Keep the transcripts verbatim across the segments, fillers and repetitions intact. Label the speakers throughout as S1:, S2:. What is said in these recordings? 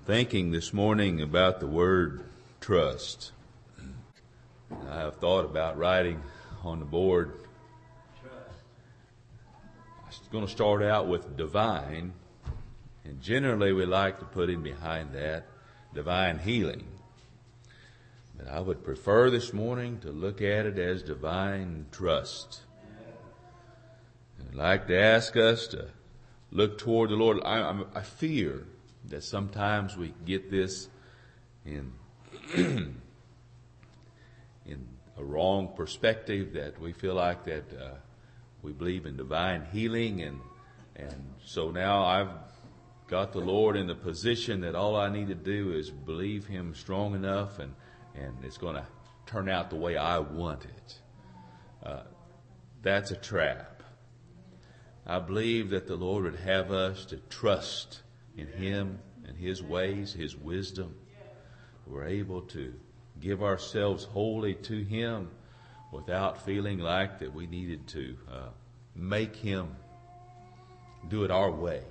S1: thinking this morning about the word trust. I have thought about writing on the board. I'm going to start out with divine, and generally we like to put in behind that divine healing. But I would prefer this morning to look at it as divine trust. I'd like to ask us to look toward the Lord. I, I, I fear that sometimes we get this in in a wrong perspective, that we feel like that uh, we believe in divine healing, and and so now I've got the Lord in the position that all I need to do is believe Him strong enough, and and it's going to turn out the way I want it. Uh, that's a trap. I believe that the Lord would have us to trust in Him and His ways, His wisdom. We're able to give ourselves wholly to Him without feeling like that we needed to uh, make Him do it our way.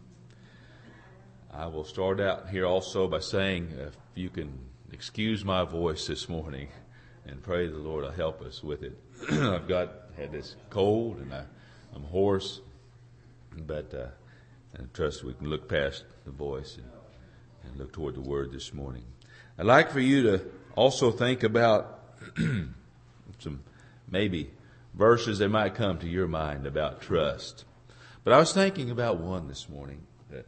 S1: I will start out here also by saying, if you can excuse my voice this morning, and pray the Lord will help us with it. I've got had this cold, and I, I'm hoarse, but uh, I trust we can look past the voice and, and look toward the Word this morning. I'd like for you to also think about some maybe verses that might come to your mind about trust. But I was thinking about one this morning that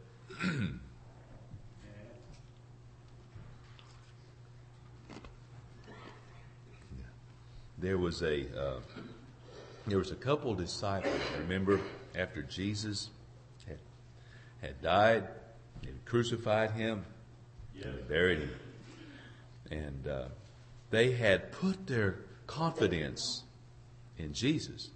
S1: there was a uh, there was a couple of disciples. Remember, after Jesus had, had died, they had crucified Him, yes. and they buried Him, and uh, they had put their confidence in Jesus.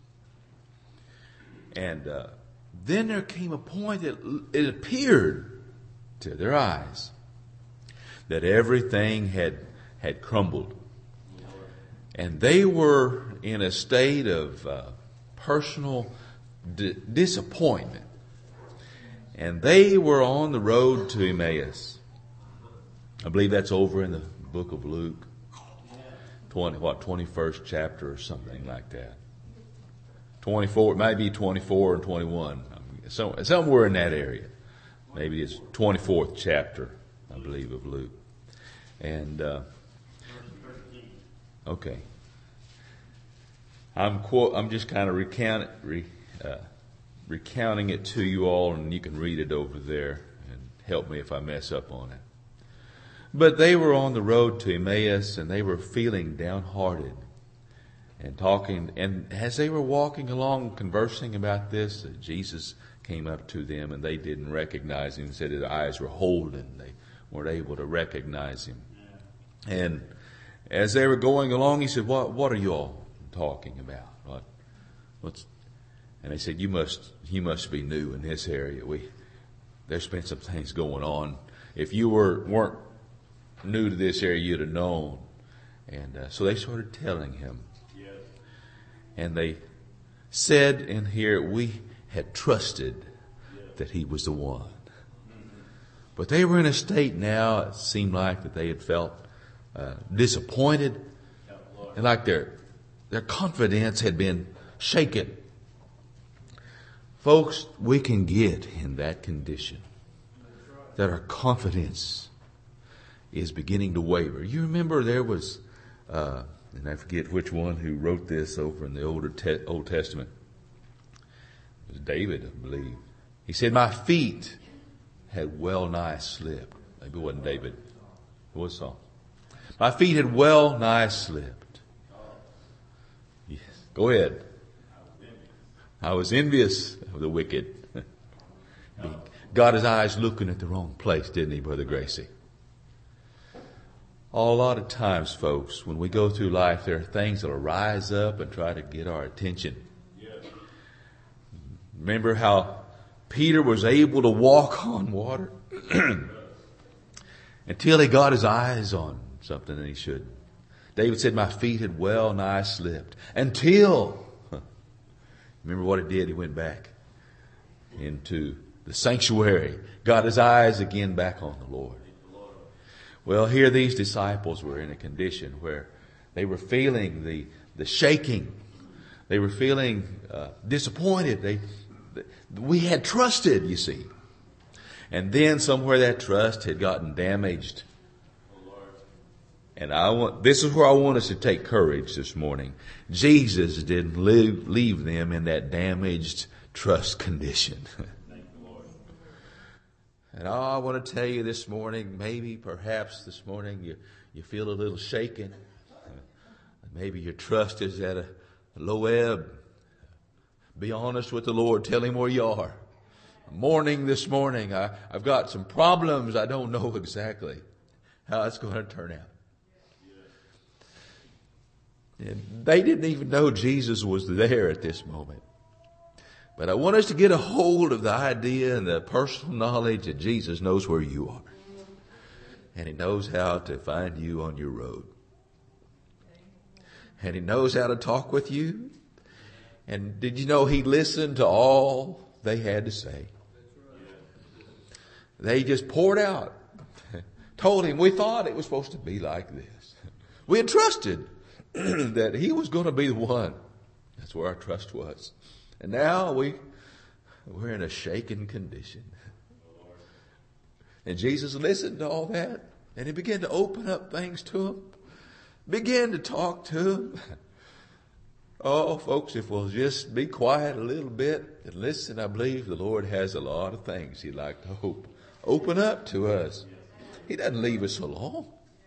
S1: And uh, then there came a point that it appeared to their eyes that everything had had crumbled. And they were in a state of uh, personal d- disappointment. And they were on the road to Emmaus. I believe that's over in the book of Luke. twenty, what, twenty-first chapter or something like that. twenty-four, it might be twenty-four and twenty-one. So, somewhere in that area. Maybe it's twenty-fourth chapter, I believe, of Luke. And, uh, okay. I'm quote, I'm just kind of recount, re, uh, recounting it to you all, and you can read it over there and help me if I mess up on it. But they were on the road to Emmaus, and they were feeling downhearted and talking. And as they were walking along, conversing about this, Jesus came up to them, and they didn't recognize Him. He said his eyes were holden; they weren't able to recognize Him. And as they were going along, He said, "What? What are you all talking about? What? What's?" And they said, "You must, you must be new in this area. We there's been some things going on. If you were weren't new to this area, you'd have known." And uh, so they started telling Him. Yes. And they said in here, "We had trusted yes. that He was the one." Mm-hmm. But they were in a state now. It seemed like that they had felt uh, disappointed, yeah, and like their their confidence had been shaken. Folks, we can get in that condition that our confidence is beginning to waver. You remember there was, uh, and I forget which one who wrote this over in the older te- Old Testament. It was David, I believe. He said, "My feet had well nigh slipped." Maybe it wasn't David. It was Saul. "My feet had well nigh slipped." Yes. Go ahead. I was envious of the wicked. Got his eyes looking at the wrong place, didn't he, Brother Gracie? A lot of times, folks, when we go through life, there are things that will rise up and try to get our attention. Yes. Remember how Peter was able to walk on water until he got his eyes on something that he shouldn't. David said, "My feet had well nigh slipped until..." Remember what it did? He went back into the sanctuary, got his eyes again back on the Lord. Well, here these disciples were in a condition where they were feeling the, the shaking. They were feeling uh, disappointed. They, they, we had trusted, you see. And then somewhere that trust had gotten damaged. And I want, this is where I want us to take courage this morning. Jesus didn't leave, leave them in that damaged trust condition. And I want to tell you this morning, maybe perhaps this morning you, you feel a little shaken. Maybe your trust is at a low ebb. Be honest with the Lord. Tell Him where you are. Morning this morning, I, I've got some problems. I don't know exactly how it's going to turn out. And they didn't even know Jesus was there at this moment. But I want us to get a hold of the idea and the personal knowledge that Jesus knows where you are. And He knows how to find you on your road. And He knows how to talk with you. And did you know He listened to all they had to say? They just poured out. Told Him, we thought it was supposed to be like this. We had trusted that He was going to be the one. That's where our trust was. And now we, we're in a shaken condition. And Jesus listened to all that. And He began to open up things to them. Began to talk to them. Oh, folks, if we'll just be quiet a little bit and listen, I believe the Lord has a lot of things He'd like to hope, open up to us. He doesn't leave us alone.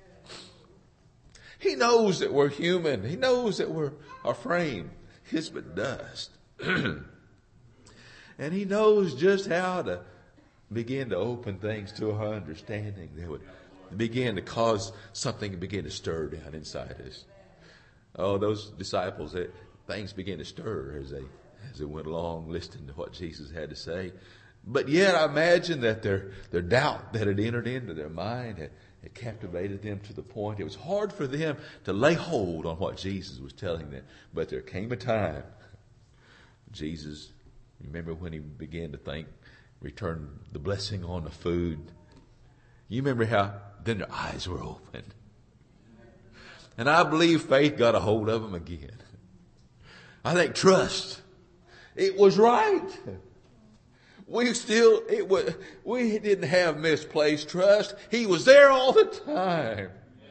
S1: He knows that we're human. He knows that we're, our frame is but dust. And He knows just how to begin to open things to our understanding that would begin to cause something to begin to stir down inside us. Oh, those disciples, they, things began to stir as they as they went along listening to what Jesus had to say. But yet I imagine that their their doubt that had entered into their mind had, had captivated them to the point it was hard for them to lay hold on what Jesus was telling them. But there came a time, Jesus, remember when He began to think, return the blessing on the food. You remember how then their eyes were opened. And I believe faith got a hold of them again. I think trust. It was right. We still, it was, we didn't have misplaced trust. He was there all the time.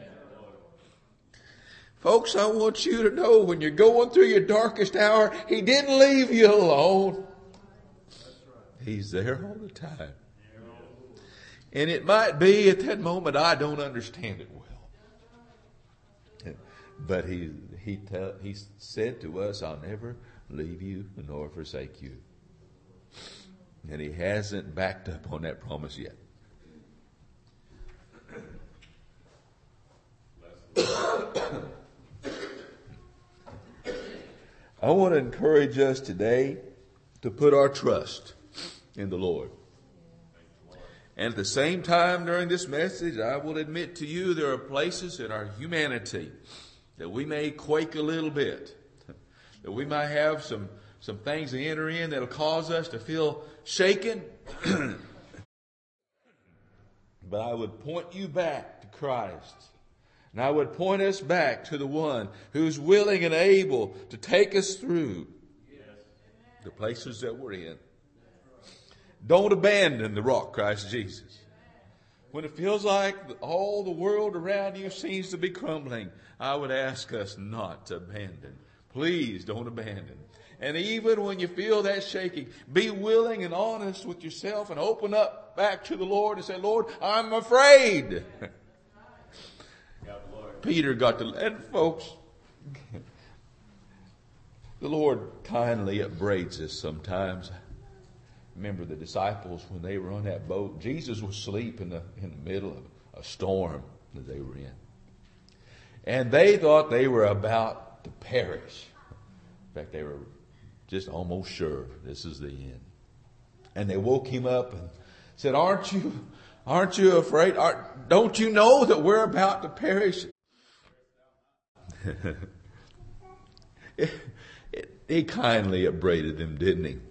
S1: Folks, I want you to know when you're going through your darkest hour, He didn't leave you alone. He's there all the time. And it might be at that moment I don't understand it well. But he he tell, he said to us, I'll never leave you nor forsake you. And He hasn't backed up on that promise yet. I want to encourage us today to put our trust in the Lord. And at the same time during this message, I will admit to you there are places in our humanity that we may quake a little bit, that we might have some, some things that enter in that'll cause us to feel shaken. But I would point you back to Christ. And I would point us back to the one who's willing and able to take us through the places that we're in. Don't abandon the rock, Christ Jesus. When it feels like all the world around you seems to be crumbling, I would ask us not to abandon. Please don't abandon. And even when you feel that shaking, be willing and honest with yourself and open up back to the Lord and say, Lord, I'm afraid. Peter got to, and folks, the Lord kindly upbraids us sometimes. Remember the disciples when they were on that boat, Jesus was asleep in the, in the middle of a storm that they were in. And they thought they were about to perish. In fact, they were just almost sure this is the end. And they woke Him up and said, aren't you, aren't you afraid? Aren't, don't you know that we're about to perish? it, it, he kindly upbraided them, didn't He?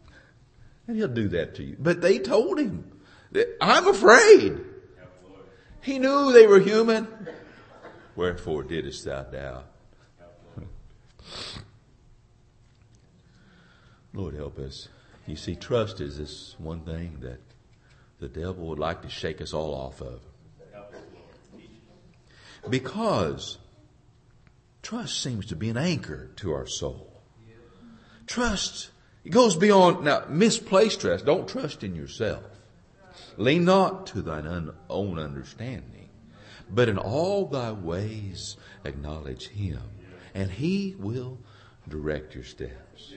S1: And He'll do that to you. But they told Him, I'm afraid. He knew they were human. Wherefore didst thou doubt? Lord, help us. You see, trust is this one thing that the devil would like to shake us all off of. Because trust seems to be an anchor to our soul. Trust, it goes beyond, now, misplaced trust. Don't trust in yourself. Lean not to thine un, own understanding, but in all thy ways acknowledge him, and he will direct your steps.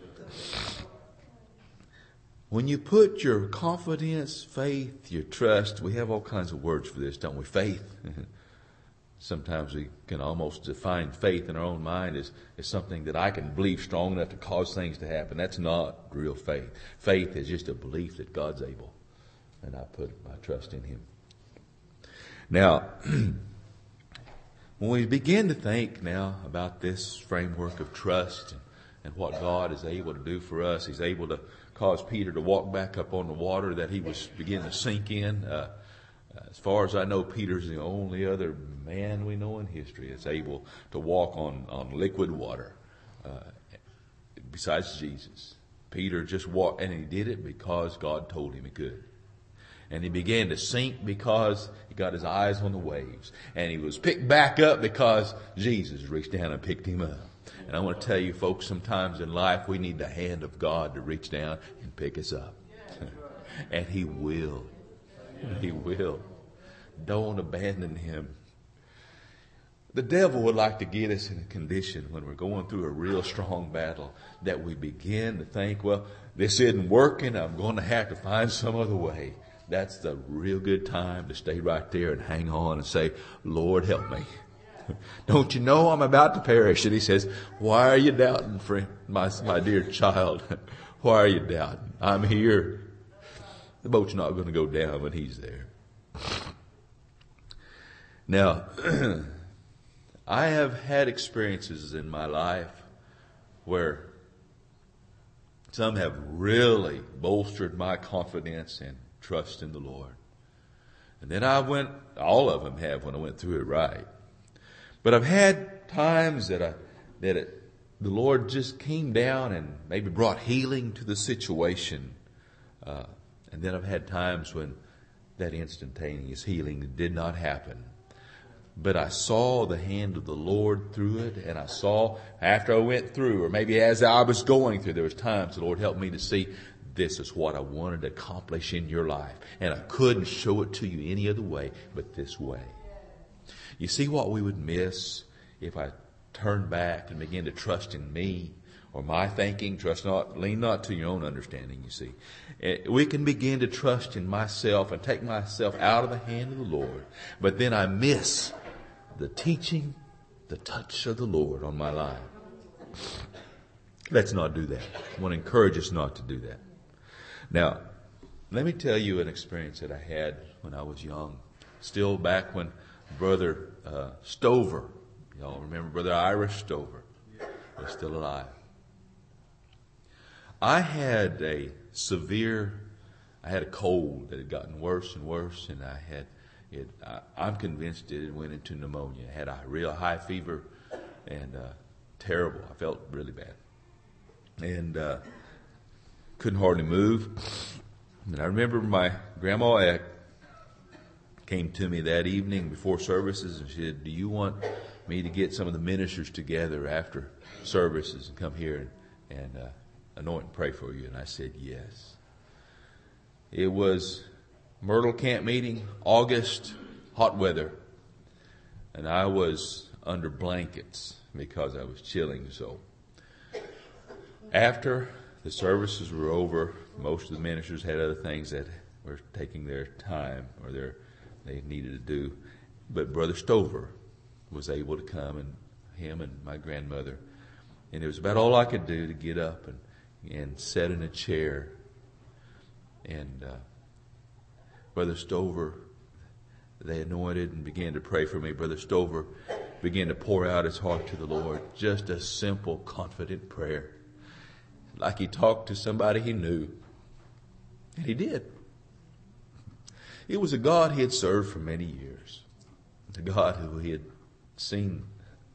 S1: When you put your confidence, faith, your trust, we have all kinds of words for this, don't we? Faith. Sometimes we can almost define faith in our own mind as, as something that I can believe strong enough to cause things to happen. That's not real faith. Faith is just a belief that God's able, and I put my trust in him. Now, when we begin to think now about this framework of trust and, and what God is able to do for us, he's able to cause Peter to walk back up on the water that he was beginning to sink in. Uh, as far as I know, Peter's the only other man we know in history that's able to walk on, on liquid water, uh, besides Jesus. Peter just walked, and he did it because God told him he could. And he began to sink because he got his eyes on the waves. And he was picked back up because Jesus reached down and picked him up. And I want to tell you folks, sometimes in life we need the hand of God to reach down and pick us up. And he will. He will. Don't abandon him. The devil would like to get us in a condition when we're going through a real strong battle that we begin to think, well, this isn't working. I'm going to have to find some other way. That's the real good time to stay right there and hang on and say, Lord, help me. Don't you know I'm about to perish? And he says, why are you doubting, friend, my, my dear child? Why are you doubting? I'm here. The boat's not going to go down when he's there. Now, I have had experiences in my life where some have really bolstered my confidence and trust in the Lord. And then I went, all of them have when I went through it right. But I've had times that I, that it, the Lord just came down and maybe brought healing to the situation. Uh, and then I've had times when that instantaneous healing did not happen. But I saw the hand of the Lord through it, and I saw after I went through, or maybe as I was going through, there was times the Lord helped me to see this is what I wanted to accomplish in your life. And I couldn't show it to you any other way but this way. You see what we would miss if I turned back and began to trust in me or my thinking, trust not, lean not to your own understanding, you see. We can begin to trust in myself and take myself out of the hand of the Lord. But then I miss the teaching, the touch of the Lord on my life. Let's not do that. I want to encourage us not to do that. Now, let me tell you an experience that I had when I was young. Still back when Brother uh, Stover, y'all remember Brother Irish Stover, was still alive. I had a severe, I had a cold that had gotten worse and worse, and I had it. I, I'm convinced it went into pneumonia. I had a real high fever, and uh, terrible. I felt really bad, and uh, couldn't hardly move. And I remember my grandma Eck came to me that evening before services and she said, do you want me to get some of the ministers together after services and come here and, and uh, anoint and pray for you? And I said, yes. It was Myrtle Camp meeting, August, hot weather. And I was under blankets because I was chilling so. After the services were over, most of the ministers had other things that were taking their time or their they needed to do. But Brother Stover was able to come, and him and my grandmother. And it was about all I could do to get up and, and sit in a chair. And uh, Brother Stover, they anointed and began to pray for me. Brother Stover began to pour out his heart to the Lord. Just a simple, confident prayer. Like he talked to somebody he knew. And he did. It was a God he had served for many years. The God who he had seen.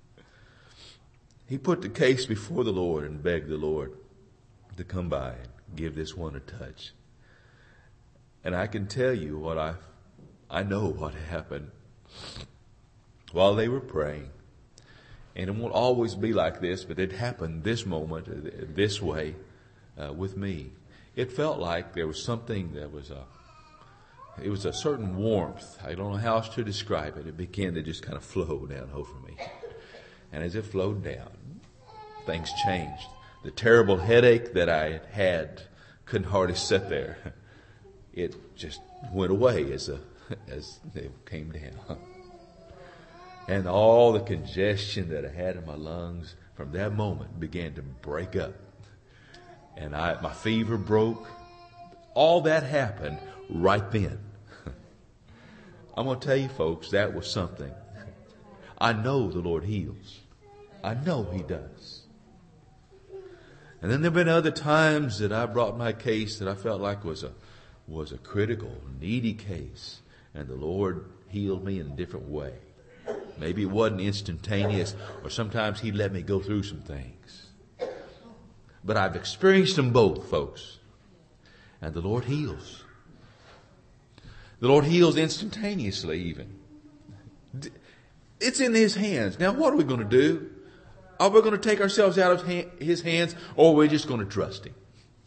S1: He put the case before the Lord and begged the Lord to come by and give this one a touch. And I can tell you what I, I know what happened while they were praying. And it won't always be like this, but it happened this moment, this way, uh, with me. It felt like there was something that was a, it was a certain warmth. I don't know how else to describe it. It began to just kind of flow down over me. And as it flowed down, things changed. The terrible headache that I had had couldn't hardly sit there. It just went away as a, as it came down. And all the congestion that I had in my lungs from that moment began to break up. And I, my fever broke. All that happened right then. I'm going to tell you folks, that was something. I know the Lord heals. I know he does. And then there have been other times that I brought my case that I felt like was a, was a critical, needy case. And the Lord healed me in a different way. Maybe it wasn't instantaneous, or sometimes he let me go through some things. But I've experienced them both, folks. And the Lord heals. The Lord heals instantaneously even. It's in his hands. Now what are we going to do? Are we going to take ourselves out of his hands, or are we just going to trust him?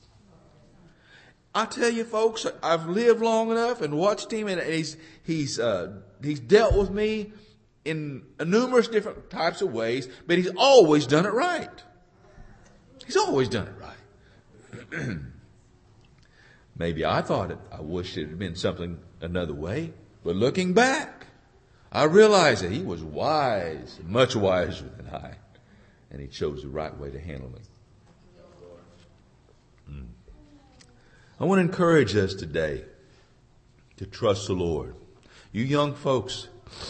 S1: I tell you folks, I've lived long enough and watched him, and he's, he's, uh, he's dealt with me in numerous different types of ways, but he's always done it right. He's always done it right. Maybe I thought it, I wish it had been something another way, but looking back, I realized that he was wise, much wiser than I, and he chose the right way to handle me. Mm. I want to encourage us today to trust the Lord. You young folks,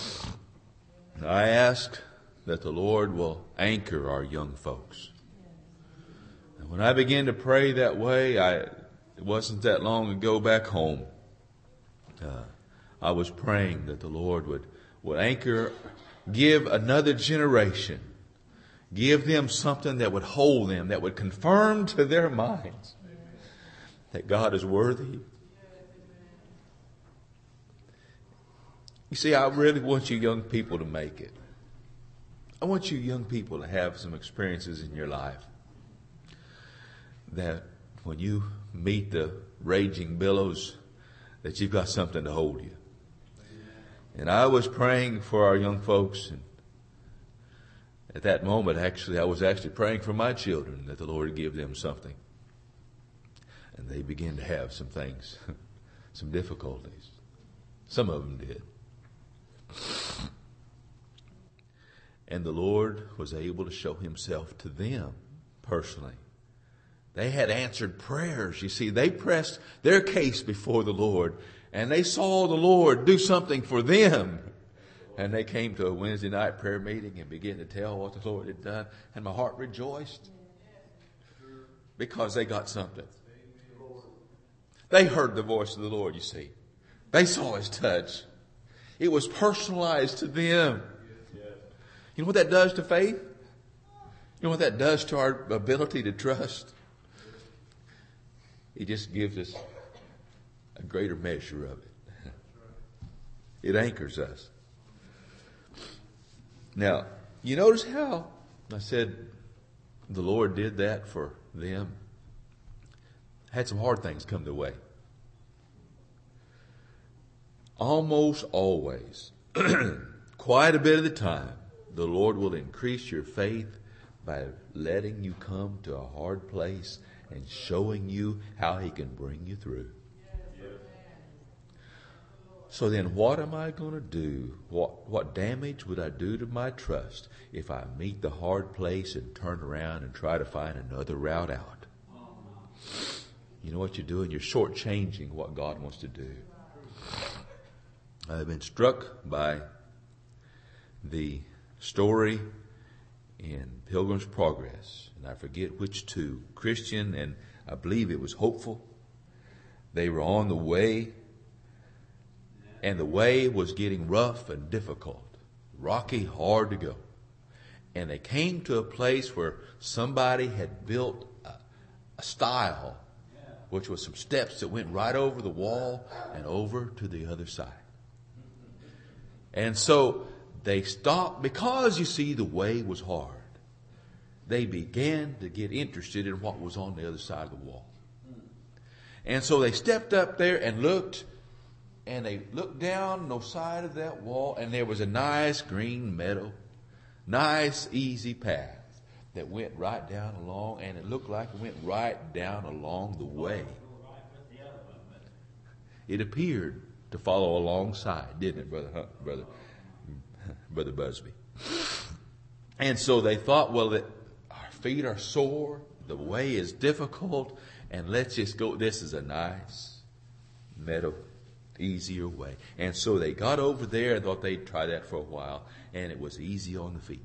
S1: I ask that the Lord will anchor our young folks. And when I began to pray that way, I, it wasn't that long ago back home. Uh, I was praying that the Lord would, would anchor, give another generation, give them something that would hold them, that would confirm to their minds that God is worthy. You see, I really want you young people to make it. I want you young people to have some experiences in your life that when you meet the raging billows, that you've got something to hold you. And I was praying for our young folks, and at that moment, actually, I was actually praying for my children that the Lord would give them something. And they began to have some things, some difficulties. Some of them did. And the Lord was able to show himself to them personally. They had answered prayers. You see, they pressed their case before the Lord, and they saw the Lord do something for them. And they came to a Wednesday night prayer meeting and began to tell what the Lord had done. And my heart rejoiced because they got something. They heard the voice of the Lord, you see. They saw his touch. It was personalized to them. You know what that does to faith? You know what that does to our ability to trust? It just gives us a greater measure of it. It anchors us. Now, you notice how I said the Lord did that for them? Had some hard things come their way. Almost always, quite a bit of the time, the Lord will increase your faith by letting you come to a hard place and showing you how he can bring you through. So then what am I going to do? What, what damage would I do to my trust if I meet the hard place and turn around and try to find another route out? You know what you're doing? You're shortchanging what God wants to do. I've been struck by the story in Pilgrim's Progress, and I forget which two, Christian and I believe it was Hopeful. They were on the way And the way was getting rough and difficult, rocky, hard to go. And they came to a place where somebody had built a, a stile, which was some steps that went right over the wall and over to the other side. And so they stopped because, you see, the way was hard. They began to get interested in what was on the other side of the wall. And so they stepped up there and looked, and they looked down the side of that wall, and there was a nice green meadow, nice easy path that went right down along, and it looked like it went right down along the way. It appeared to follow alongside, didn't it, brother, huh, brother, brother Busby? And so they thought, well, that our feet are sore, the way is difficult, and let's just go. This is a nice meadow, easier way. And so they got over there and thought they'd try that for a while, and it was easy on the feet.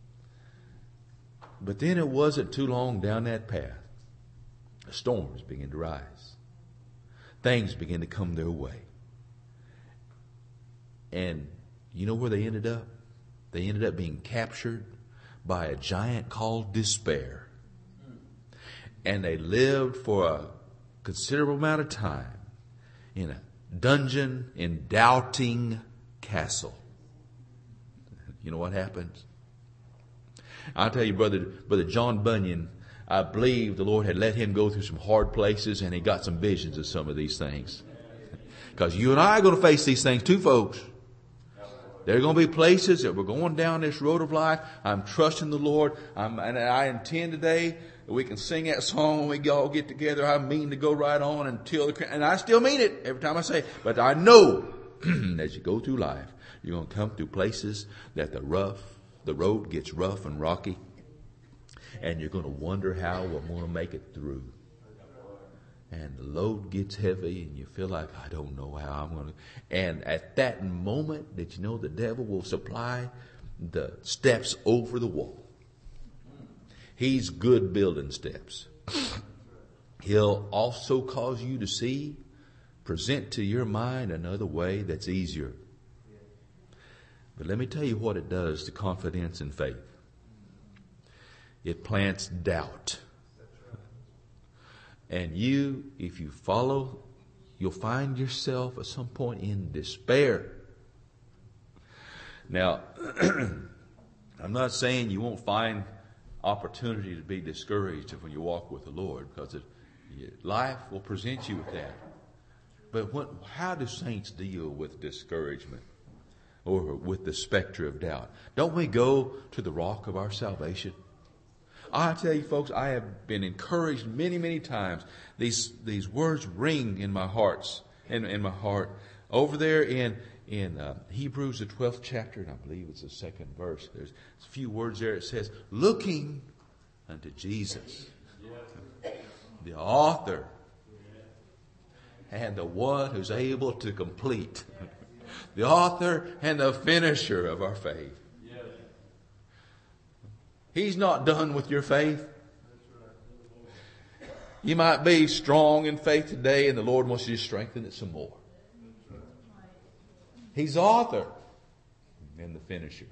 S1: But then it wasn't too long down that path, the storms began to rise. Things began to come their way. And you know where they ended up? They ended up being captured by a giant called despair. And they lived for a considerable amount of time in a dungeon in Doubting Castle. You know what happens? I'll tell you, brother, brother John Bunyan, I believe the Lord had let him go through some hard places, and he got some visions of some of these things. Because you and I are going to face these things too, folks. There are going to be places that we're going down this road of life. I'm trusting the Lord. I'm, and I intend today that we can sing that song when we all get together. I mean to go right on until the, and I still mean it every time I say it. But I know as you go through life, you're going to come through places that the rough, the road gets rough and rocky. And you're going to wonder how we're going to make it through. And the load gets heavy and you feel like, I don't know how I'm going to. And at that moment that you know the devil will supply the steps over the wall. He's good building steps. He'll also cause you to see, present to your mind another way that's easier. But let me tell you what it does to confidence and faith. It plants doubt. And you, if you follow, you'll find yourself at some point in despair. Now, I'm not saying you won't find opportunity to be discouraged when you walk with the Lord, because it, life will present you with that. But what, how do saints deal with discouragement or with the specter of doubt? Don't we go to the rock of our salvation? I tell you, folks, I have been encouraged many, many times. These these words ring in my hearts, in, in my heart. Over there in in uh, Hebrews, the twelfth chapter, and I believe it's the second verse. There's a few words there. It says, "Looking unto Jesus, the author and the one who's able to complete, the author and the finisher of our faith." He's not done with your faith. You might be strong in faith today, and the Lord wants you to strengthen it some more. He's the author and the finisher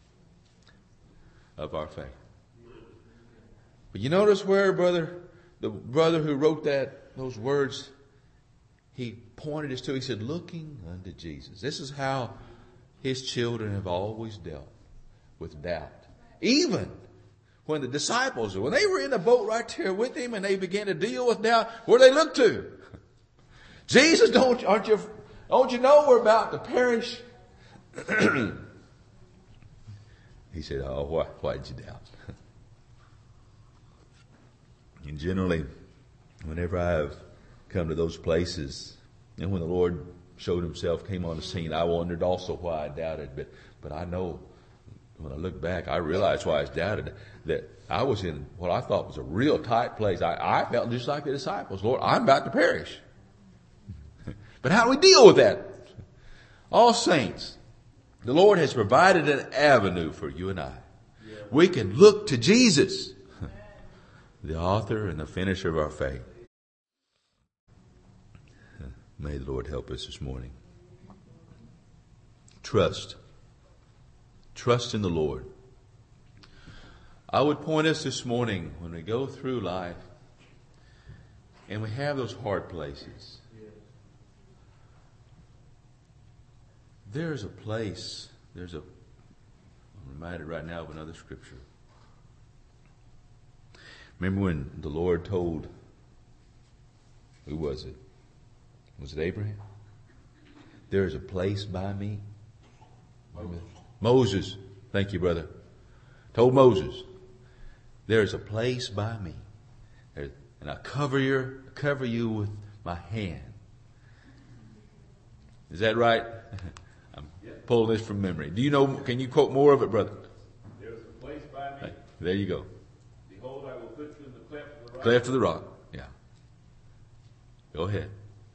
S1: of our faith. But you notice where brother, the brother who wrote that, those words, he pointed us to, he said, looking unto Jesus. This is how his children have always dealt with doubt. Even when the disciples, when they were in the boat right there with him and they began to deal with doubt, where they looked to? Jesus, don't, aren't you, don't you know we're about to perish? He said, oh, why, why did you doubt? And generally, whenever I have come to those places, and when the Lord showed himself, came on the scene, I wondered also why I doubted. But, but I know when I look back, I realized why I doubted, that I was in what I thought was a real tight place. I, I felt just like the disciples. Lord, I'm about to perish. But how do we deal with that? All saints, the Lord has provided an avenue for you and I. We can look to Jesus, the author and the finisher of our faith. May the Lord help us this morning. trust. Trust in the Lord. I would point us this morning when we go through life and we have those hard places. There's a place, there's a, I'm reminded right now of another scripture. Remember when the Lord told, who was it? Was it Abraham? There is a place by me. Moses. Moses. Thank you, brother. Told Moses, there is a place by me. There, and I cover your, cover you with my hand. Is that right? I'm pulling this from memory. Do you know, can you quote more of it, brother?
S2: There is a place by me.
S1: Hey, there you go.
S2: Behold, I will put you in the cleft of the rock.
S1: Cleft of the rock. Yeah. Go ahead.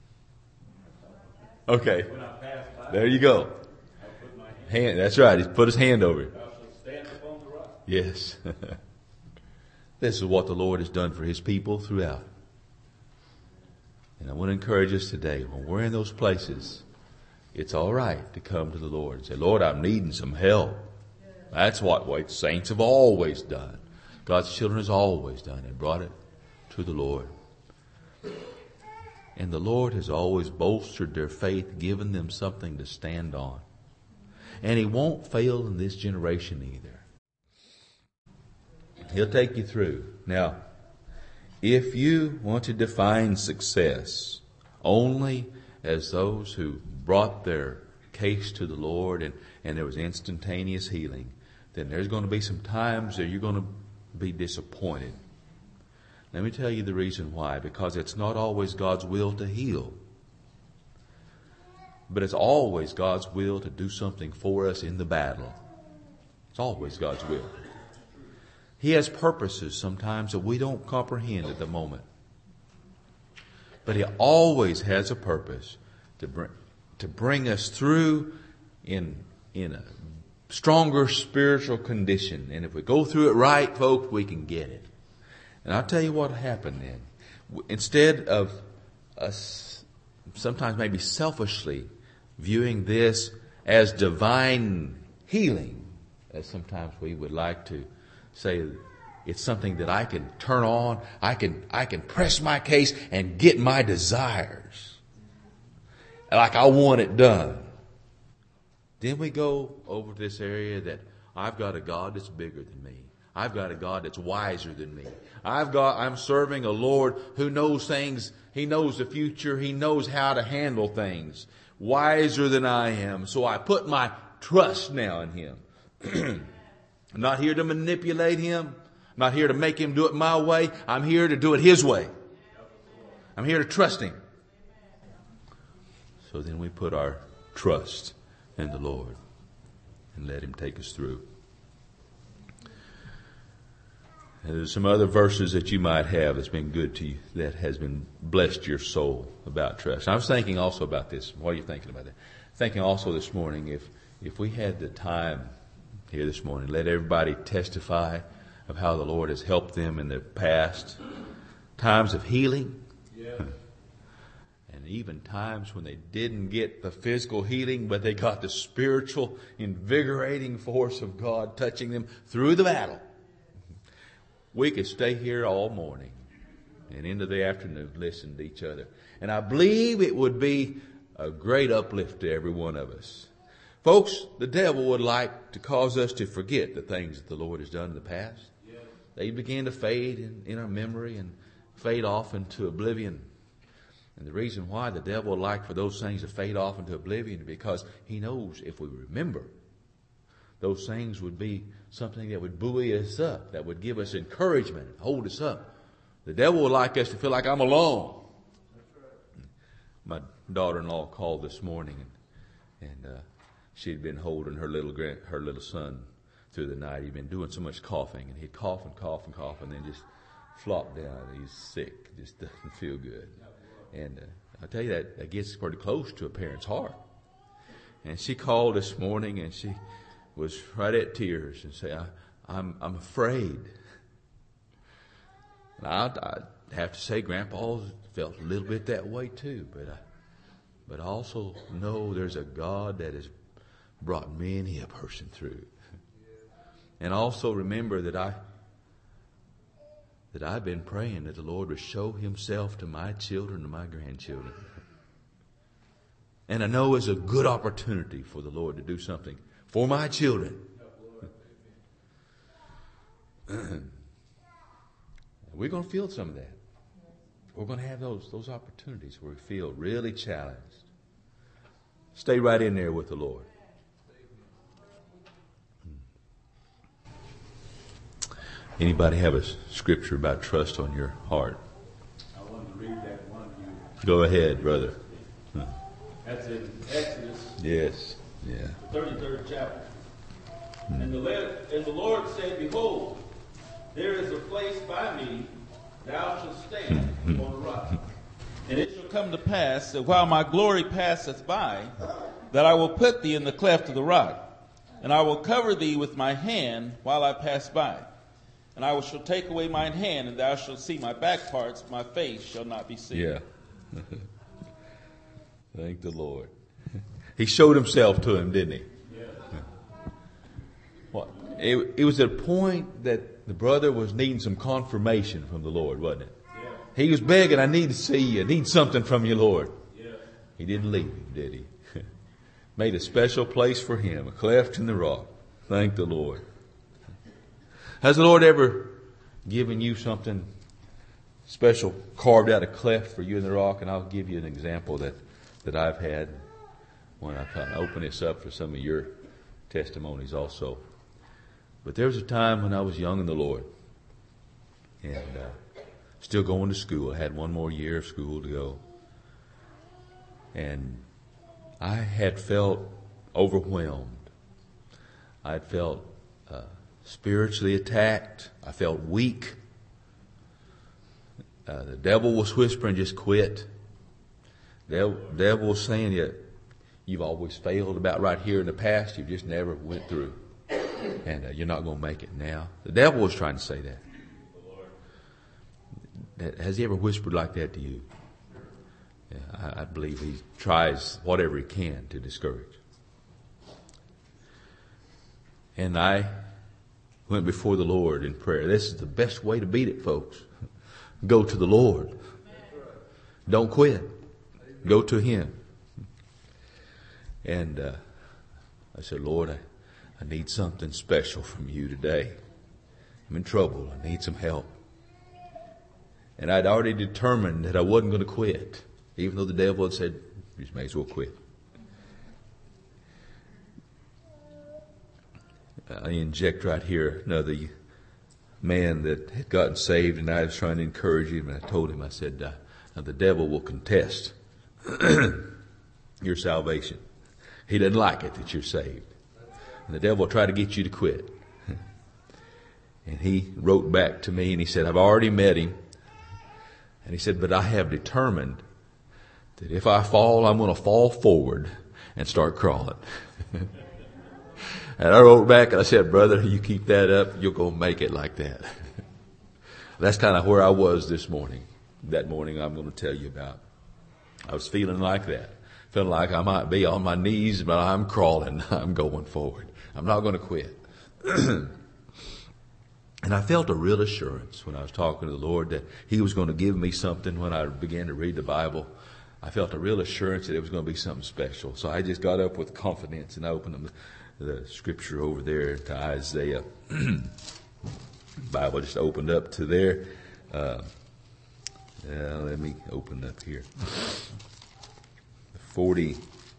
S1: Okay.
S2: When I pass by,
S1: There you go.
S2: I'll put my hand.
S1: Hand. That's right. He's put his hand over it.
S2: Thou shalt stand upon the rock.
S1: Yes. This is what the Lord has done for His people throughout. And I want to encourage us today, when we're in those places, it's all right to come to the Lord and say, Lord, I'm needing some help. That's what, what saints have always done. God's children has always done and brought it to the Lord. And the Lord has always bolstered their faith, given them something to stand on. And He won't fail in this generation either. He'll take you through. Now, if you want to define success only as those who brought their case to the Lord and, and there was instantaneous healing, then there's going to be some times that you're going to be disappointed. Let me tell you the reason why. Because it's not always God's will to heal. But it's always God's will to do something for us in the battle. It's always God's will. He has purposes sometimes that we don't comprehend at the moment. But He always has a purpose to bring, to bring us through in, in a stronger spiritual condition. And if we go through it right, folks, we can get it. And I'll tell you what happened then. Instead of us sometimes maybe selfishly viewing this as divine healing, as sometimes we would like to say, it's something that I can turn on, I can I can press my case and get my desires. Like I want it done. Then we go over to this area that I've got a God that's bigger than me. I've got a God that's wiser than me. I've got, I'm serving a Lord who knows things. He knows the future. He knows how to handle things. Wiser than I am. So I put my trust now in Him. I'm not here to manipulate Him. I'm not here to make Him do it my way. I'm here to do it His way. I'm here to trust Him. So then we put our trust in the Lord and let Him take us through. And there's some other verses that you might have that's been good to you, that has been blessed your soul about trust. I was thinking also about this. What are you thinking about that? Thinking also this morning, if if we had the time here this morning, let everybody testify of how the Lord has helped them in the past. Times of healing.
S2: Yeah.
S1: And even times when they didn't get the physical healing, but they got the spiritual, invigorating force of God touching them through the battle. We could stay here all morning and into the afternoon listening to each other. And I believe it would be a great uplift to every one of us. Folks, the devil would like to cause us to forget the things that the Lord has done in the past.
S2: Yes.
S1: They begin to fade in, in our memory and fade off into oblivion. And the reason why the devil would like for those things to fade off into oblivion is because he knows if we remember, those things would be something that would buoy us up, that would give us encouragement and hold us up. The devil would like us to feel like I'm alone. My daughter-in-law called this morning, and, and uh, she'd been holding her little grand, her little son through the night. He'd been doing so much coughing, and he'd cough and cough and cough, and then just flop down. He's sick, just doesn't feel good. And uh, I tell you that that gets pretty close to a parent's heart. And she called this morning, and she was right at tears and say, I, I'm I'm afraid. And I, I have to say, Grandpa felt a little bit that way too. But I, but I also know there's a God that is brought many a person through. And also remember that I that I've been praying that the Lord would show himself to my children and my grandchildren. And I know it's a good opportunity for the Lord to do something for my children. We're going to feel some of that. We're going to have those, those opportunities where we feel really challenged. Stay right in there with the Lord. Anybody have a scripture about trust on your heart?
S2: I wanted to read that one to you.
S1: Go ahead, brother.
S2: That's in Exodus,
S1: Yes. Yeah.
S2: the thirty-third chapter. And the, le- and the Lord said, Behold, there is a place by me, thou shalt stand on the rock. And it shall come to pass that while my glory passeth by, that I will put thee in the cleft of the rock, and I will cover thee with my hand while I pass by. And I will shall take away mine hand, and thou shalt see my back parts, my face shall not be seen.
S1: Yeah. Thank the Lord. He showed himself to him, didn't he?
S2: Yeah.
S1: What? It, it was at a point that the brother was needing some confirmation from the Lord, wasn't it?
S2: Yeah.
S1: He was begging, I need to see you. I need something from you, Lord.
S2: Yeah.
S1: He didn't leave him, did he? Made a special place for him, a cleft in the rock. Thank the Lord. Has the Lord ever given you something special, carved out a cleft for you in the rock? And I'll give you an example that, that I've had when I kind of open this up for some of your testimonies also. But there was a time when I was young in the Lord and uh, still going to school. I had one more year of school to go. And I had felt overwhelmed. I had felt uh, spiritually attacked. I felt weak. Uh, the devil was whispering, just quit. The devil was saying, yeah, you've always failed about right here in the past. You just never went through. And uh, you're not going to make it now. The devil was trying to say that. that. Has he ever whispered like that to you? Yeah, I, I believe he tries whatever he can to discourage. And I went before the Lord in prayer. This is the best way to beat it, folks. Go to the Lord. Don't quit. Go to him. And uh, I said, Lord, I, I need something special from you today. I'm in trouble. I need some help. And I'd already determined that I wasn't going to quit, even though the devil had said, you may as well quit. I inject right here another man that had gotten saved, and I was trying to encourage him, and I told him, I said, uh, now the devil will contest your salvation. He doesn't like it that you're saved. And the devil will try to get you to quit. And he wrote back to me and he said, I've already met him. And he said, but I have determined that if I fall, I'm going to fall forward and start crawling. And I wrote back and I said, brother, you keep that up, you're going to make it like that. That's kind of where I was this morning. That morning I'm going to tell you about. I was feeling like that. Feeling like I might be on my knees, but I'm crawling. I'm going forward. I'm not going to quit. And I felt a real assurance when I was talking to the Lord that he was going to give me something when I began to read the Bible. I felt a real assurance that it was going to be something special. So I just got up with confidence and I opened the, the scripture over there to Isaiah. Bible just opened up to there. Uh, uh, let me open up here. forty.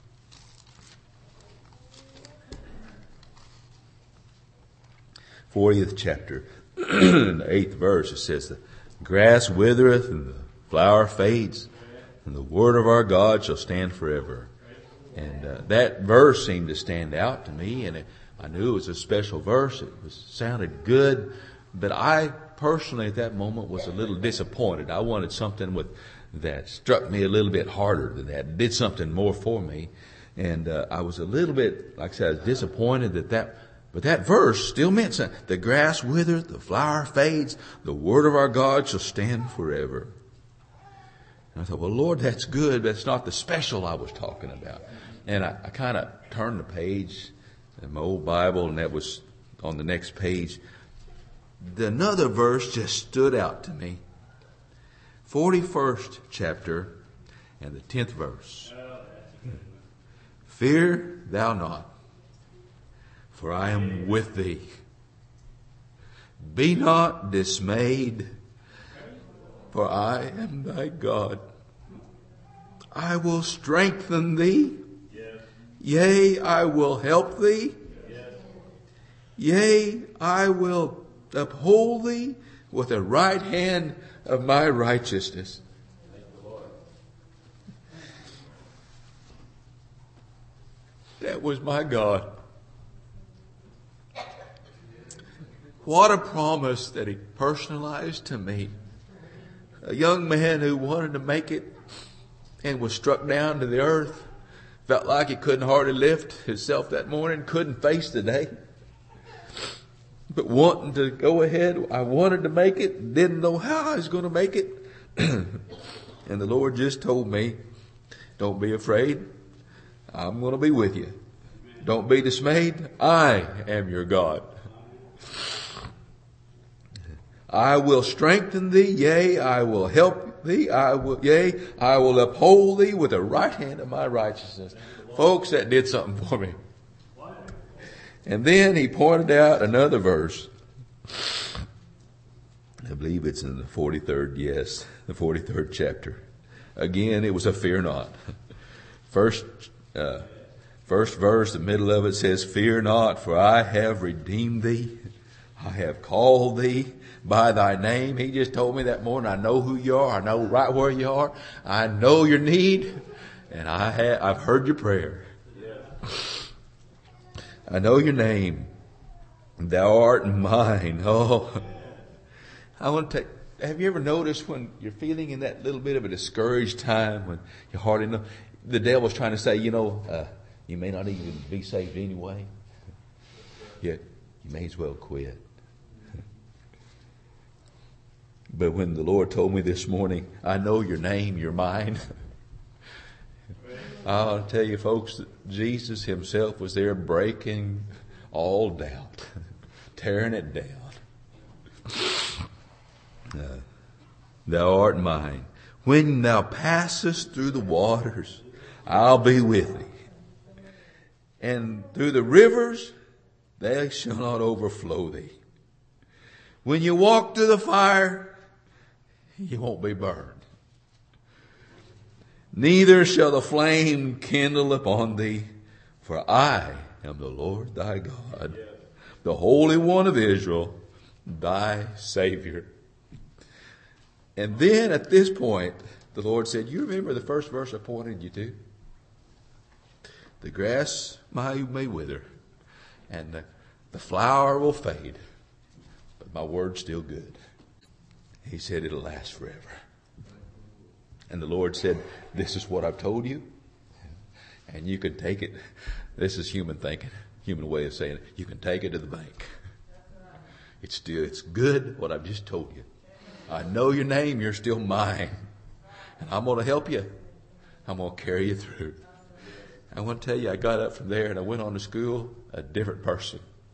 S1: fortieth chapter, the eighth verse, it says, the grass withereth and the flower fades, and the word of our God shall stand forever. And uh, that verse seemed to stand out to me, and it, I knew it was a special verse. It was sounded good, but I personally at that moment was a little disappointed. I wanted something with that struck me a little bit harder than that, did something more for me. And uh, I was a little bit, like I said, I was disappointed that that But that verse still meant something. The grass withereth, the flower fades, the word of our God shall stand forever. And I thought, well, Lord, that's good, but it's not the special I was talking about. And I, I kind of turned the page in my old Bible, and that was on the next page. The, another verse just stood out to me. forty-first chapter and the tenth verse. Fear thou not, for I am with thee. Be not dismayed, for I am thy God. I will strengthen thee. Yea, I will help thee. Yea, I will uphold thee with the right hand of my righteousness. That was my God. What a promise that he personalized to me. A young man who wanted to make it and was struck down to the earth. Felt like he couldn't hardly lift himself that morning. Couldn't face the day. But wanting to go ahead, I wanted to make it. Didn't know how I was going to make it. And the Lord just told me, don't be afraid. I'm going to be with you. Don't be dismayed. I am your God. I will strengthen thee. Yea, I will help thee. I will, yea, I will uphold thee with the right hand of my righteousness. Folks, that did something for me. And then he pointed out another verse. I believe it's in the forty-third, yes, the forty-third chapter. Again, it was a fear not. First, uh, first verse, the middle of it says, fear not, for I have redeemed thee. I have called thee by thy name. He just told me that morning, I know who you are. I know right where you are. I know your need. And I have, I've heard your prayer. I know your name. Thou art mine. Oh, I want to take, have you ever noticed when you're feeling in that little bit of a discouraged time when you hardly know, the devil's trying to say, you know, uh, you may not even be saved anyway. Yet you may as well quit. But when the Lord told me this morning, I know your name, you're mine. I'll tell you folks that Jesus himself was there breaking all doubt, tearing it down. Uh, thou art mine. When thou passest through the waters, I'll be with thee. And through the rivers, they shall not overflow thee. When you walk through the fire, you won't be burned. Neither shall the flame kindle upon thee, for I am the Lord thy God, the Holy One of Israel, thy Savior. And then at this point, the Lord said, you remember the first verse I pointed you to? The grass may wither, and the, the flower will fade, but my word's still good. He said it'll last forever. And the Lord said, this is what I've told you. And you can take it. This is human thinking, human way of saying it. You can take it to the bank. It's still, it's good what I've just told you. I know your name. You're still mine. And I'm going to help you. I'm going to carry you through. I want to tell you, I got up from there and I went on to school a different person.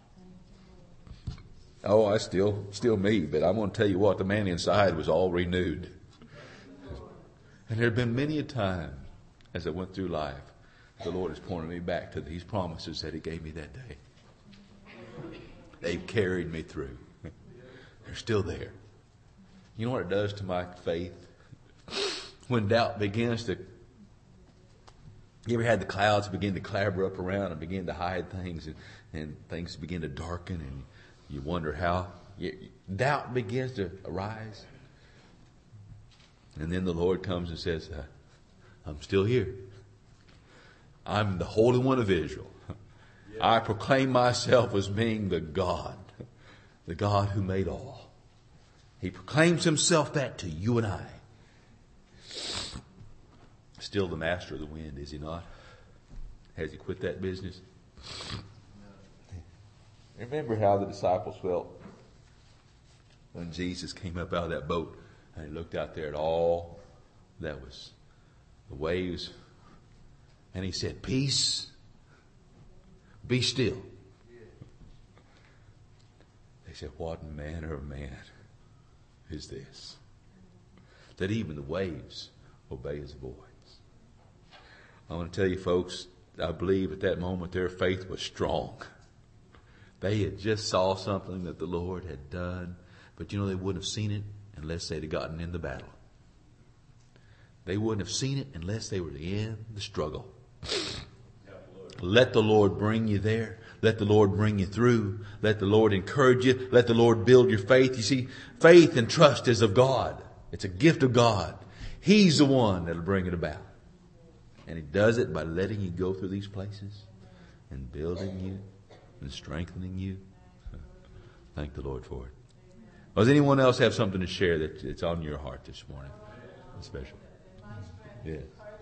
S1: Oh, I still, still me, but I'm going to tell you what, the man inside was all renewed. And there have been many a time as I went through life, the Lord has pointed me back to these promises that he gave me that day. They've carried me through. They're still there. You know what it does to my faith? When doubt begins to, you ever had the clouds begin to clabber up around and begin to hide things, and, and things begin to darken, and you wonder how? You, doubt begins to arise. And then the Lord comes and says, uh, I'm still here. I'm the Holy One of Israel. Yeah. I proclaim myself as being the God, the God who made all. He proclaims himself that to you and I. Still the master of the wind, is he not? Has he quit that business? Remember how the disciples felt when Jesus came up out of that boat and he looked out there at all that was the waves, And he said, peace, be still. They said, what manner of man is this, that even the waves obey his voice? I want to tell you, folks, I believe at that moment their faith was strong. They had just saw something that the Lord had done, but you know, they wouldn't have seen it unless they'd have gotten in the battle. They wouldn't have seen it unless they were in the struggle. Let the Lord bring you there. Let the Lord bring you through. Let the Lord encourage you. Let the Lord build your faith. You see, faith and trust is of God. It's a gift of God. He's the one that'll bring it about. And He does it by letting you go through these places and building you and strengthening you. Thank the Lord for it. Does anyone else have something to share that it's on your heart this morning? Special. Yes.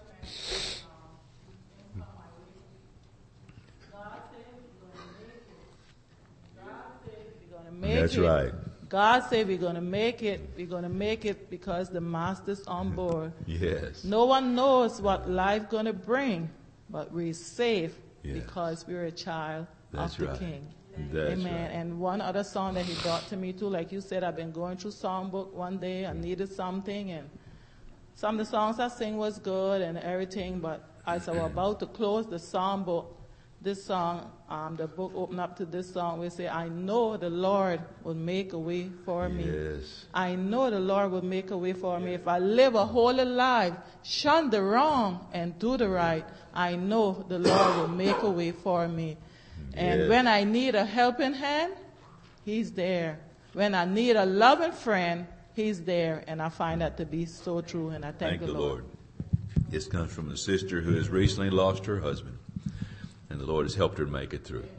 S1: That's
S3: it.
S1: right.
S3: God said we're going to make it. We're going to make it because the Master's on board.
S1: Yes.
S3: No one knows what life going to bring, but we're safe
S1: yes.
S3: because we're a child
S1: That's
S3: of the
S1: right.
S3: King.
S1: That's
S3: Amen.
S1: right.
S3: And one other song that He brought to me too, like you said, I've been going through songbook one day. I needed something, and some of the songs I sing was good and everything, but as I was about to close the songbook, this song, um, the book opened up to this song. We say, I know the Lord will make a way for me.
S1: Yes.
S3: I know the Lord will make a way for me. If I live a holy life, shun the wrong and do the right, I know the Lord will make a way for me. And
S1: Yes.
S3: when I need a helping hand, He's there. When I need a loving friend, He's there. And I find that to be so true. And I thank,
S1: Thank the
S3: the
S1: Lord.
S3: Lord.
S1: This comes from a sister who has recently lost her husband. And the Lord has helped her make it through.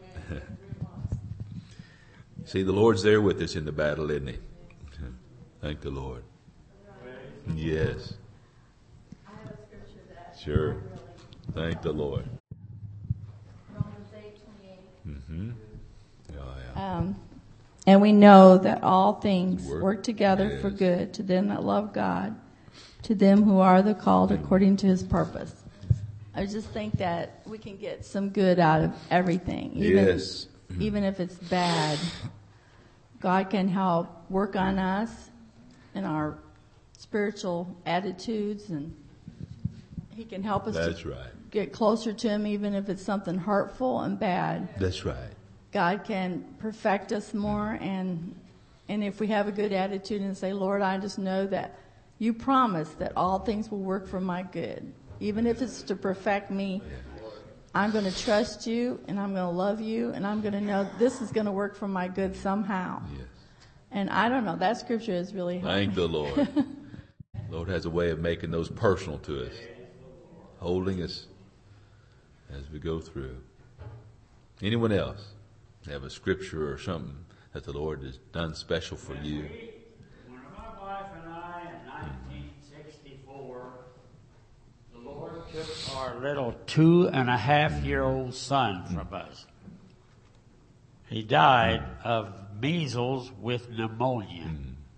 S1: See, the Lord's there with us in the battle, isn't He? Thank the Lord. Yes.
S4: I have a scripture that
S1: Sure.
S4: I really
S1: Thank the Lord.
S4: Romans eight twenty-eight.
S1: Mm-hmm. Oh, yeah.
S4: Um, and we know that all things
S1: Work.
S4: work together
S1: Yes.
S4: for good to them that love God, to them who are the called according to His purpose. I just think that we can get some good out of everything, even
S1: Yes.
S4: even if it's bad. God can help work on us and our spiritual attitudes, and He can help us
S1: That's
S4: to
S1: right.
S4: get closer to Him, even if it's something hurtful and bad.
S1: That's right.
S4: God can perfect us more, and and if we have a good attitude and say, Lord, I just know that You promise that all things will work for my good. Even if it's to perfect me, I'm going to trust You, and I'm going to love You, and I'm going to know this is going to work for my good somehow.
S1: Yes.
S4: And I don't know, that scripture is really helped
S1: Thank
S4: me.
S1: the Lord. Lord has a way of making those personal to us, holding us as we go through. Anyone else have a scripture or something that the Lord has done special for you?
S5: When my wife and I in nineteen sixty-four, the Lord took our little two and a half year old son from us. He died of measles with pneumonia.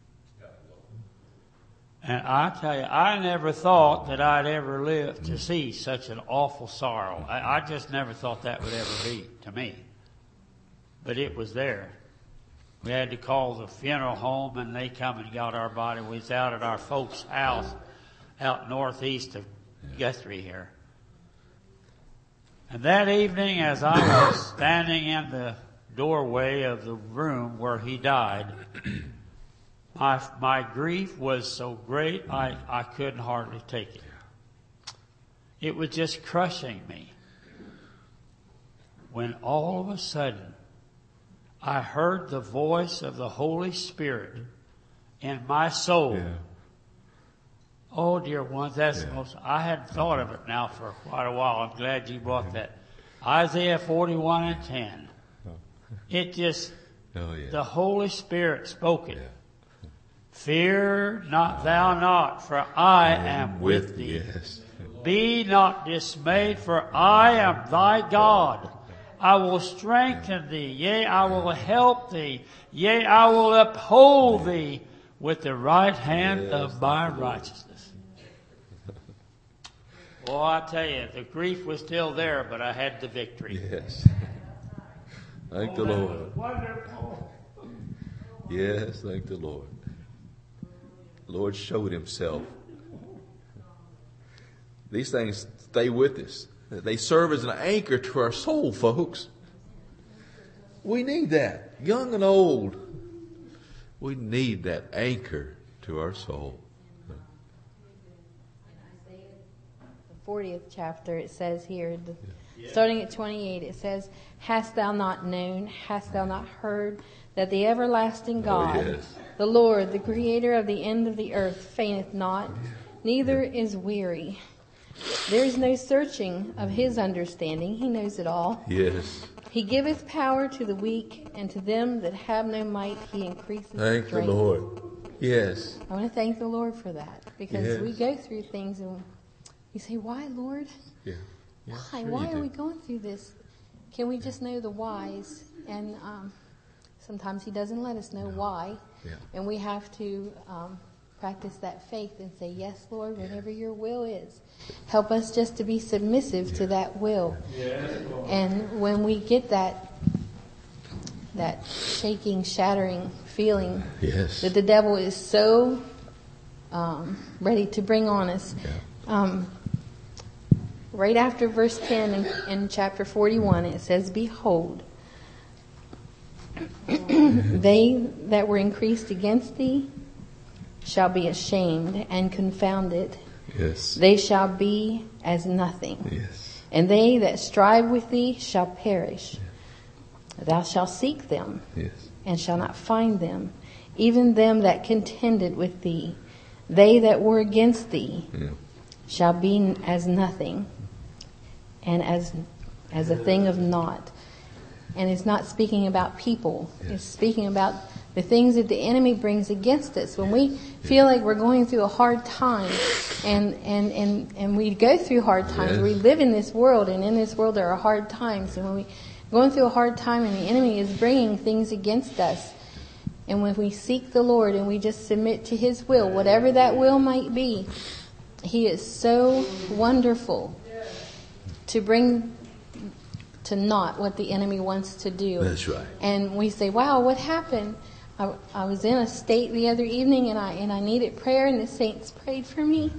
S5: And I tell you, I never thought that I'd ever live to see such an awful sorrow. I, I just never thought that would ever be to me. But it was there. We had to call the funeral home, and they come and got our body. We was out at our folks' house out northeast of Guthrie here. And that evening, as I was standing in the doorway of the room where he died, my my grief was so great I, I couldn't hardly take it. It was just crushing me. When all of a sudden I heard the voice of the Holy Spirit in my soul.
S1: Yeah.
S5: Oh, dear ones, that's
S1: Yeah.
S5: the most, I hadn't thought of it now for quite a while. I'm glad you brought that. Isaiah forty-one and ten. It just,
S1: Oh, yeah.
S5: the Holy Spirit spoke it.
S1: Yeah.
S5: Fear not thou not, for I am with thee.
S1: Yes.
S5: Be not dismayed, for I am thy God. I will strengthen thee, yea, I will help thee, yea, I will uphold thee with the right hand
S1: Yes,
S5: of my
S1: thank you, Lord.
S5: righteousness. Well, I tell you, the grief was still there, but I had the victory.
S1: Yes. Thank the
S5: Oh, that
S1: Lord.
S5: was wonderful.
S1: Yes, thank the Lord. The Lord showed himself. These things stay with us. They serve as an anchor to our soul, folks. We need that. Young and old. We need that anchor to our soul.
S6: fortieth chapter, it says here, the, yeah. starting at twenty-eight, it says, "Hast thou not known, hast thou not heard, that the everlasting God,
S1: oh, yes.
S6: the Lord, the creator of the end of the earth, fainteth not, neither
S1: yeah.
S6: is weary. There is no searching of his understanding. He knows it all.
S1: Yes.
S6: He giveth power to the weak, and to them that have no might he increaseth
S1: Thank
S6: strength."
S1: the Lord. Yes.
S6: I want to thank the Lord for that, because
S1: yes.
S6: we go through things and you say, "Why, Lord?
S1: Yeah. yeah
S6: why?
S1: Sure
S6: why are
S1: do.
S6: we going through this?" Can we just know the whys? And um, sometimes he doesn't let us know
S1: no.
S6: why.
S1: Yeah.
S6: And we have to um, practice that faith and say, "Yes, Lord, whatever your will is." Help us just to be submissive
S1: yeah.
S6: to that will.
S2: Yes,
S6: and when we get that that shaking, shattering feeling
S1: yes.
S6: that the devil is so um, ready to bring on us,
S1: yeah.
S6: um, right after verse ten in, in chapter forty-one, it says, "Behold, they that were increased against thee shall be ashamed and confounded.
S1: Yes.
S6: They shall be as nothing.
S1: Yes.
S6: And they that strive with thee shall perish. Yes. Thou shalt seek them,
S1: yes.
S6: and shall not find them, even them that contended with thee. They that were against thee
S1: yeah.
S6: shall be as nothing, and as as a thing of naught." And it's not speaking about people.
S1: Yes.
S6: It's speaking about the things that the enemy brings against us. When we feel like we're going through a hard time, and, and, and, and we go through hard times,
S1: yes.
S6: we live in this world, and in this world there are hard times. And when we're going through a hard time and the enemy is bringing things against us, and when we seek the Lord and we just submit to his will, whatever that will might be, he is so wonderful to bring to naught what the enemy wants to do.
S1: That's right.
S6: And we say, "Wow, what happened?" I, I was in a state the other evening, and I and I needed prayer, and the saints prayed for me.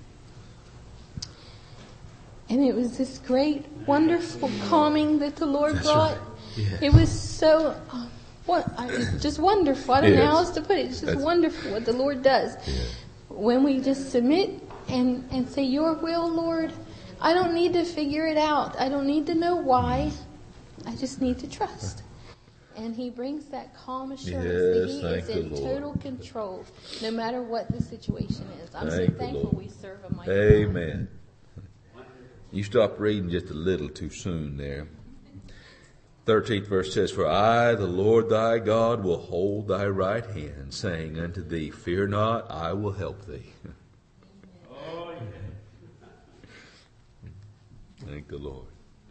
S6: And it was this great, wonderful calming that the Lord
S1: That's
S6: brought.
S1: Right. Yes.
S6: It was so, uh, what, I, it's just wonderful. I don't
S1: yes.
S6: know how else to put it. It's just
S1: That's
S6: wonderful what the Lord does.
S1: Yes.
S6: When we just submit and, and say, "Your will, Lord." I don't need to figure it out. I don't need to know why. I just need to trust. And he brings that calm assurance
S1: yes,
S6: that he
S1: thank
S6: is in
S1: the Lord.
S6: total control, no matter what the situation is. I'm
S1: Thank
S6: so thankful we serve a mighty
S1: Amen. God. You stopped reading just a little too soon there. thirteenth verse says, "For I, the Lord thy God, will hold thy right hand, saying unto thee, Fear not, I will help thee."
S2: Oh, yeah.
S1: Thank the Lord.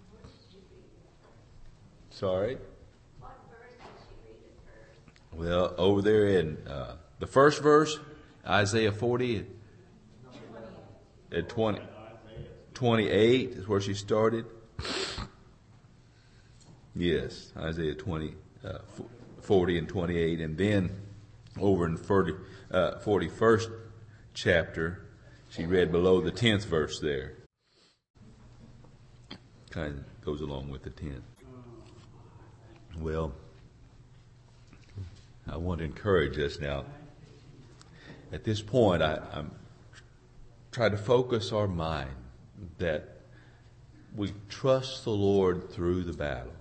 S1: Sorry?
S7: What verse did she read at first?
S1: Well, over there in uh, the first verse, Isaiah forty, at twenty, twenty-eight is where she started. Yes, Isaiah twenty, uh, forty and twenty-eight. And then over in forty, uh, forty-first chapter, she read below the tenth verse there. Kind of goes along with the tenth. Well, I want to encourage us now. At this point, I, I'm trying to focus our mind that we trust the Lord through the battle.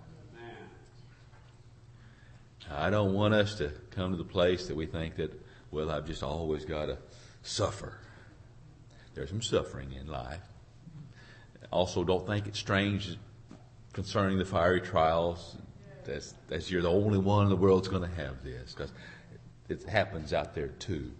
S1: I don't want us to come to the place that we think that, well, I've just always got to suffer. There's some suffering in life. Also, don't think it's strange concerning the fiery trials. That's, that's you're the only one in the world that's going to have this, because it happens out there too.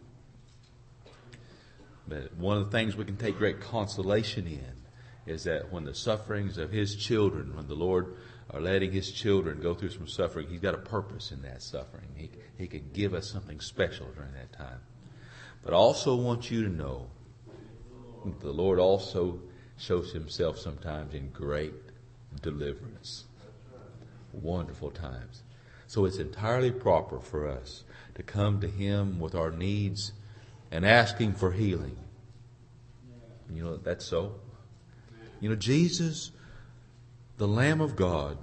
S1: But one of the things we can take great consolation in is that when the sufferings of His children, when the Lord are letting His children go through some suffering, He's got a purpose in that suffering. He, he can give us something special during that time. But I also want you to know the Lord also shows himself sometimes in great deliverance. Wonderful times. So it's entirely proper for us to come to him with our needs and asking for healing. You know, that's so. You know, Jesus, the Lamb of God,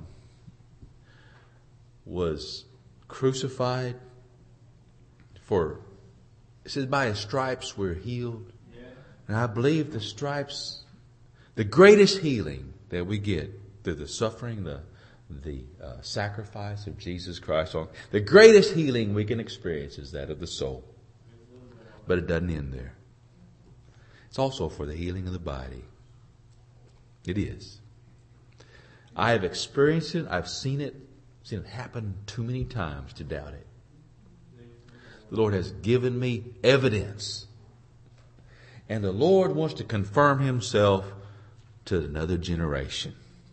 S1: was crucified for, it says, by his stripes we're healed. And I believe the stripes, the greatest healing that we get through the suffering, the the uh, sacrifice of Jesus Christ, on the greatest healing we can experience is that of the soul. But it doesn't end there. It's also for the healing of the body. It is. I have experienced it. I've seen it. Seen it happen too many times to doubt it. The Lord has given me evidence. And the Lord wants to confirm himself to another generation.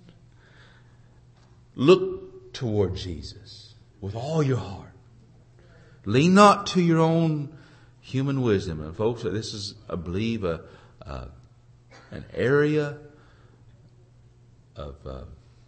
S1: Look toward Jesus with all your heart. Lean not to your own human wisdom. And folks, this is, I believe, a, uh, an area of, uh,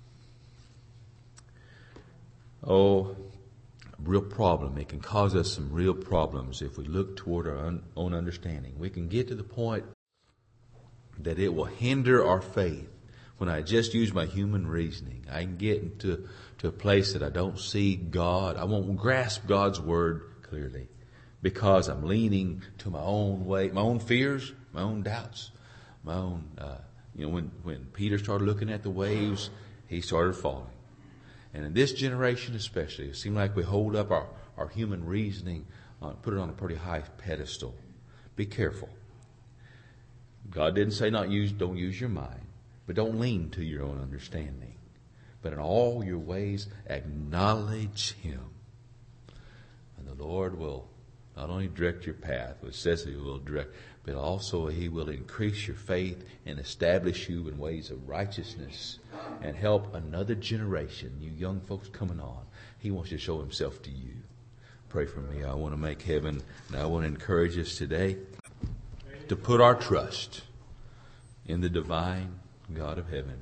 S1: oh, real problem. It can cause us some real problems if we look toward our un- own understanding. We can get to the point that it will hinder our faith. When I just use my human reasoning, I can get into to a place that I don't see God. I won't grasp God's word clearly because I'm leaning to my own way, my own fears, my own doubts, my own, uh, you know, when, when Peter started looking at the waves, he started falling. And in this generation especially, it seems like we hold up our, our human reasoning, uh, put it on a pretty high pedestal. Be careful. God didn't say not use, don't use your mind. But don't lean to your own understanding. But in all your ways, acknowledge him. And the Lord will not only direct your path, which says he will direct, but also he will increase your faith and establish you in ways of righteousness and help another generation, you young folks coming on. He wants to show himself to you. Pray for me. I want to make heaven, and I want to encourage us today to put our trust in the divine God of heaven.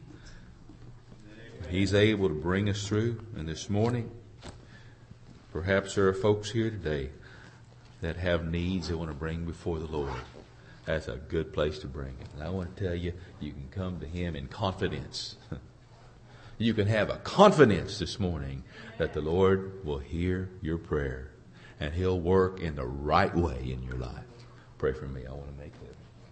S1: He's able to bring us through. And this morning, perhaps there are folks here today that have needs they want to bring before the Lord. That's a good place to bring it. And I want to tell you, you can come to him in confidence. You can have a confidence this morning that the Lord will hear your prayer and he'll work in the right way in your life. Pray for me. I want to make that.